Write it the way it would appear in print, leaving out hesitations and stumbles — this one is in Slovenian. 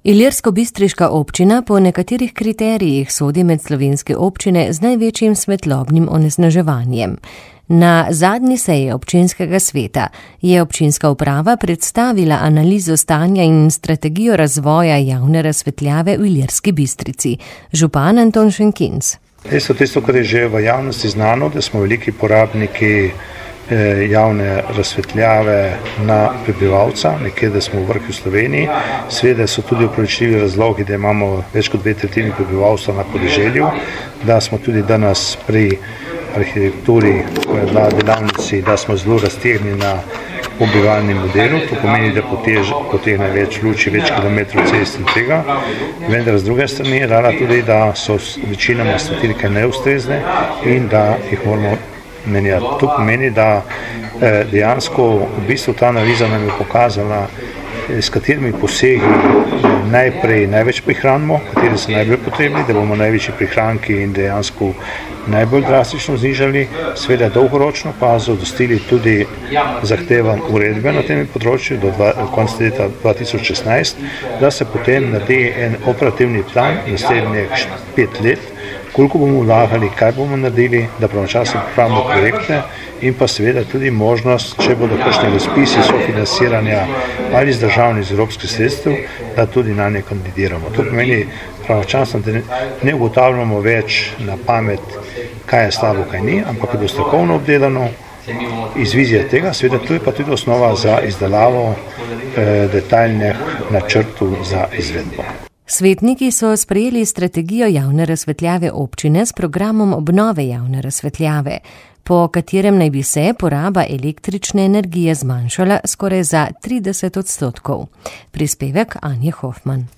Ilirsko-bistriška občina po nekaterih kriterijih sodi med slovenske občine z največjim svetlobnim onesnaževanjem. Na zadnji seji občinskega sveta je občinska uprava predstavila analizo stanja in strategijo razvoja javne razsvetljave v Ilirski Bistrici. Župan Anton Šenkinc. Tisto, kar je že v javnosti znano, da smo veliki porabniki javne razsvetljave na prebivalca, nekje, da smo v vrhu v Sloveniji. Seveda so tudi upravičljivi razlogi, da imamo več kot 2/3 prebivalstva na podeželju, da smo tudi danes pri arhitekturi, ko je bila delavnici, da smo zelo raztegnjeni na obivalnem modelu. To pomeni, da potegne več luči, več kilometrov cest in tega. Vendar z druge strani je dala tudi, da so večinoma statilke neustrezne in da jih moramo menjati. To pomeni, da dejansko v bistvu ta analiza nam je pokazala, s katerimi posegi najprej največ prihranimo, kateri so najbolj potrebni, da bomo največji prihranki in dejansko najbolj drastično znižali, seveda dolgoročno pa zadostili tudi zahtevam uredbe na tem področju do konca leta 2016, da se potem naredi en operativni plan naslednjih 5 let, koliko bomo vlagali, kaj bomo naredili, da pravočasno pripravimo projekte in pa seveda tudi možnost, če bodo kakšni razpisi sofinanciranja ali iz državnih, iz evropskih sredstev, da tudi na nje kandidiramo. To pomeni pravočasno, da ne ugotavljamo več na pamet, kaj je slabo, kaj ni, ampak je strokovno obdelano iz vizije tega, seveda tu je pa tudi osnova za izdelavo detaljnih načrtov za izvedbo. Svetniki so sprejeli strategijo javne razsvetljave občine s programom obnove javne razsvetljave, po katerem naj bi se poraba električne energije zmanjšala skoraj za 30%. Prispevek Anje Hofman.